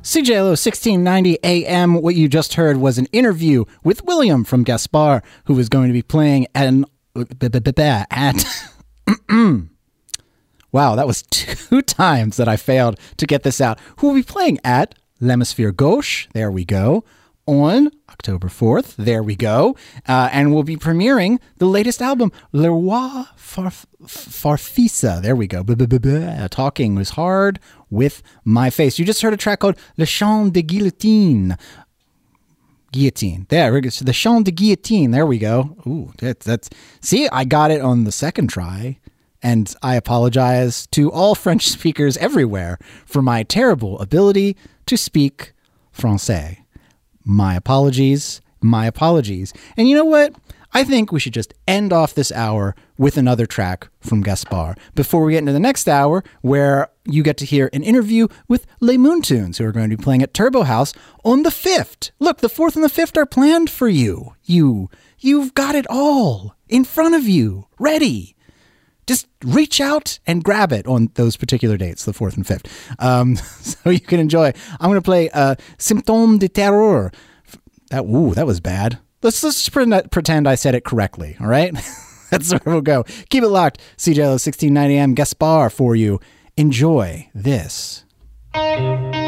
CJLO 1690 AM. What you just heard was an interview with William from Gaspar, who is going to be playing at wow, that was 2 times that I failed to get this out. Who will be playing at L'Hémisphère Gauche, there we go, on October 4th, there we go, and we'll be premiering the latest album, Le Roi Farfisa, there we go, talking was hard with my face. You just heard a track called Le Chant de Guillotine. Guillotine. There, the Chant de Guillotine, there we go. Ooh, that's see, I got it on the second try. And I apologize to all French speakers everywhere for my terrible ability to speak Francais. My apologies. And you know what? I think we should just end off this hour with another track from Gaspar before we get into the next hour, where you get to hear an interview with Les Moontunes, who are going to be playing at Turbo House on the 5th. Look, the 4th and the 5th are planned for you. You've got it all in front of you, ready. Just reach out and grab it on those particular dates, the 4th and 5th. So you can enjoy. I'm going to play Symptômes de Terreur. That was bad. Let's just pretend I said it correctly, all right? That's where we'll go. Keep it locked. CJLO 1690 AM Gaspar for you. Enjoy this.